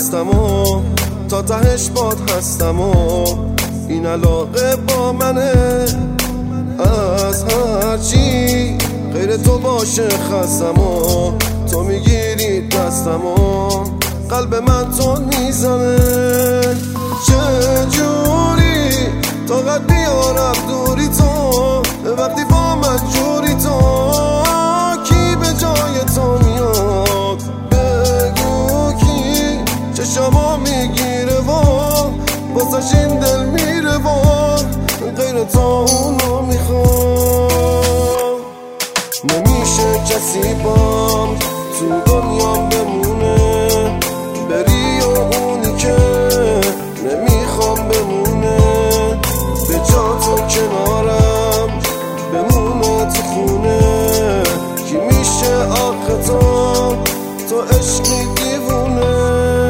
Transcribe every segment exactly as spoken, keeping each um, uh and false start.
دستم و تا تهش باد هستم و این علاقه با منه. از هرچی غیر تو باشه خستم و تو میگیری دستم و قلب من تو میزنه. چجوری طاقت بیارم دوری تو وقتی با من جوری تو؟ کی به جای تو میاد بگو کی چشمو میگیره و واسش این دل میره و غیر تو اونو میخوام. نمیشه کسی بام تو دنیام بمونه بری و اونی که نمیخوام بمونه به جا تو کنارم بمونه تو خونه. کی میشه آخه تو تو عشقی دیوونه؟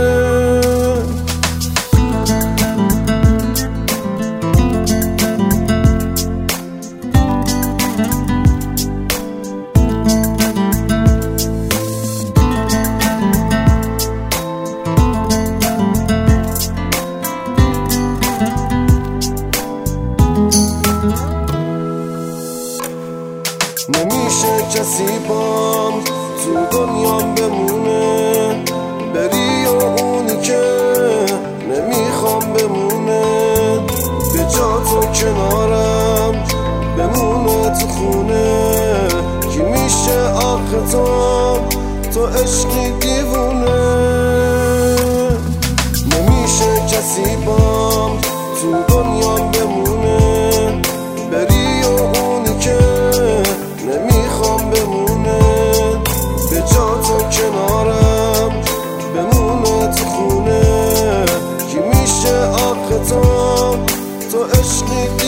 نمیشه کسی بام تو دنیام بمونه بری و اونی که نمیخوام بمونه به جا تو کنارم بمونه تو خونه. کی میشه آخه تو تو عشقی دیوونه؟ نمیشه کسی بام تو دنیام بمونه بری و اونی که نمیخوام بمونه به جا تو کنارم بمونه تو خونه. کی میشه آخه تو تو عشقی